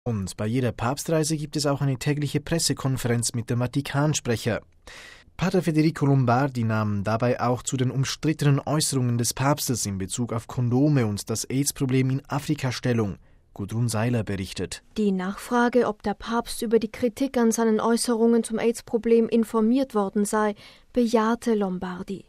Und bei jeder Papstreise gibt es auch eine tägliche Pressekonferenz mit dem Vatikansprecher. Pater Federico Lombardi nahm dabei auch zu den umstrittenen Äußerungen des Papstes in Bezug auf Kondome und das AIDS-Problem in Afrika Stellung. Gudrun Seiler berichtet. Die Nachfrage, ob der Papst über die Kritik an seinen Äußerungen zum AIDS-Problem informiert worden sei, bejahte Lombardi.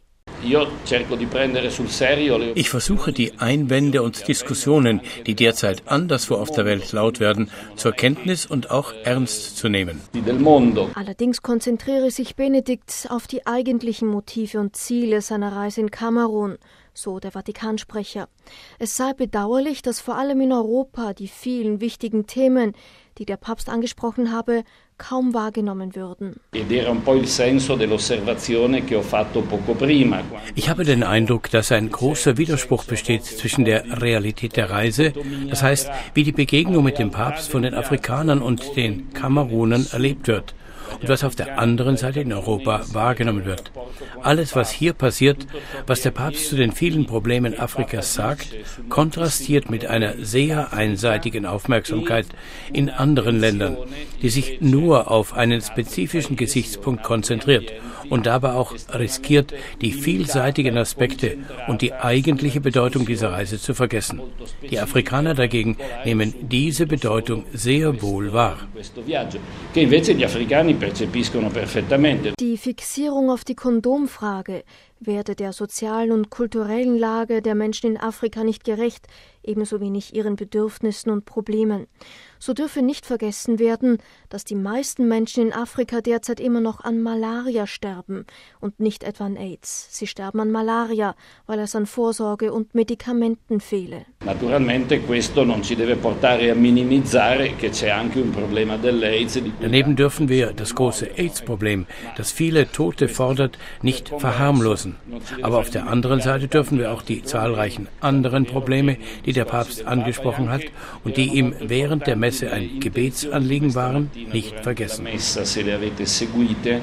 Ich versuche, die Einwände und Diskussionen, die derzeit anderswo auf der Welt laut werden, zur Kenntnis und auch ernst zu nehmen. Allerdings konzentriere sich Benedikt auf die eigentlichen Motive und Ziele seiner Reise in Kamerun, so der Vatikansprecher. Es sei bedauerlich, dass vor allem in Europa die vielen wichtigen Themen, die der Papst angesprochen habe, kaum wahrgenommen würden. Ich habe den Eindruck, dass ein großer Widerspruch besteht zwischen der Realität der Reise, das heißt, wie die Begegnung mit dem Papst von den Afrikanern und den Kamerunern erlebt wird, und was auf der anderen Seite in Europa wahrgenommen wird. Alles, was hier passiert, was der Papst zu den vielen Problemen Afrikas sagt, kontrastiert mit einer sehr einseitigen Aufmerksamkeit in anderen Ländern, die sich nur auf einen spezifischen Gesichtspunkt konzentriert und dabei auch riskiert, die vielseitigen Aspekte und die eigentliche Bedeutung dieser Reise zu vergessen. Die Afrikaner dagegen nehmen diese Bedeutung sehr wohl wahr. Die Fixierung auf die Kondomfrage werde der sozialen und kulturellen Lage der Menschen in Afrika nicht gerecht, ebenso wenig ihren Bedürfnissen und Problemen. So dürfe nicht vergessen werden, dass die meisten Menschen in Afrika derzeit immer noch an Malaria sterben und nicht etwa an AIDS. Sie sterben an Malaria, weil es an Vorsorge und Medikamenten fehle. Daneben dürfen wir das große AIDS-Problem, das viele Tote fordert, nicht verharmlosen. Aber auf der anderen Seite dürfen wir auch die zahlreichen anderen Probleme, die der Papst angesprochen hat und die ihm während der Messe ein Gebetsanliegen waren, nicht vergessen.